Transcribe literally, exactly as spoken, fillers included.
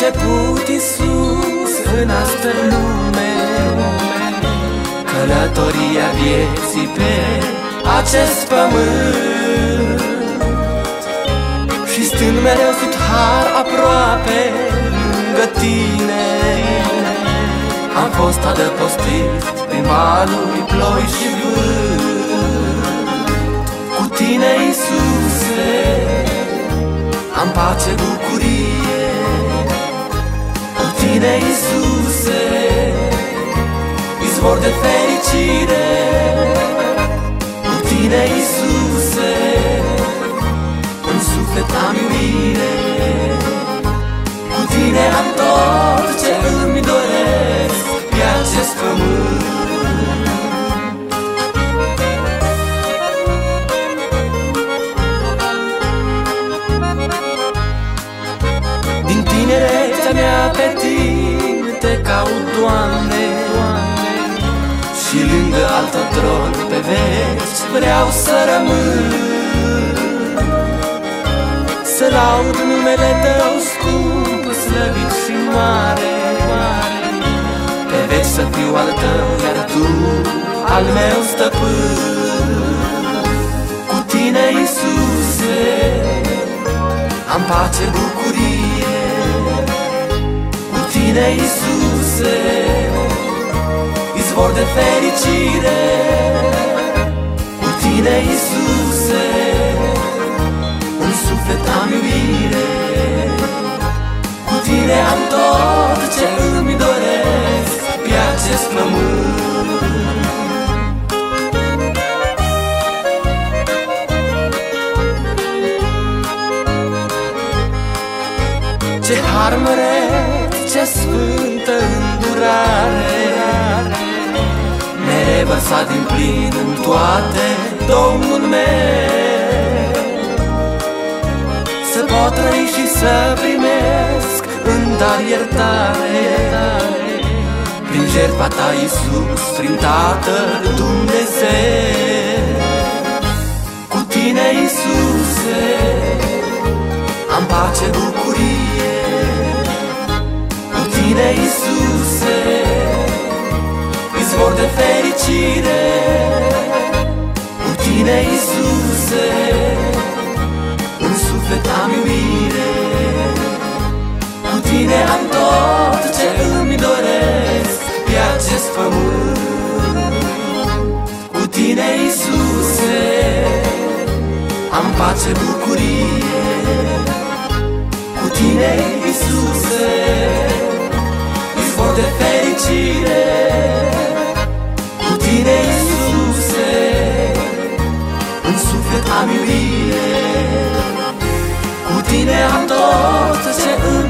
început Iisus în astă lume, călătoria vieții pe acest pământ. Și stând mereu sub har aproape lângă tine, am fost adăpostit prin valuri, ploi și vânt. Cu tine, Iisuse, am pace, bucurie. Cu tine, Iisuse, izvor de fericire. Cu tine, Iisuse, în suflet am iubire. Cu tine am tot ce îmi doresc pe acest pământ. Din tinerețea mea pe tine te caut, Doamne, și lângă altă tron pe veci vreau să rămân, să laud numele Tău scump, slăvit și mare, pe veci să fiu al Tău, iar Tu al meu stăpân. Cu tine, Iisuse, am pace, bucurie. Cu tine, Iisuse, izvor de fericire. Cu tine, Iisuse, în suflet am iubire. Cu tine am tot ce îmi doresc pe acest pământ. Ce har măreț, ce sfântă îndurare, nerevărsat din plin în toate, Domnul meu. Să pot trăi și să primesc în dar iertare, prin jertfa Ta, Iisus, prin Tatăl Dumnezeu. Cu tine, Iisuse, am pace, bucurie. Cu tine, Iisuse, izvor de fericire. Cu tine, Iisuse, în suflet am iubire. Cu tine am tot ce îmi doresc pe acest pământ. Cu tine, Iisuse, am pace, bucurie. Cu tine, Iisuse, izvor de fericire. Cu tine, Iisuse, în suflet am iubire. Cu tine am tot ce îmi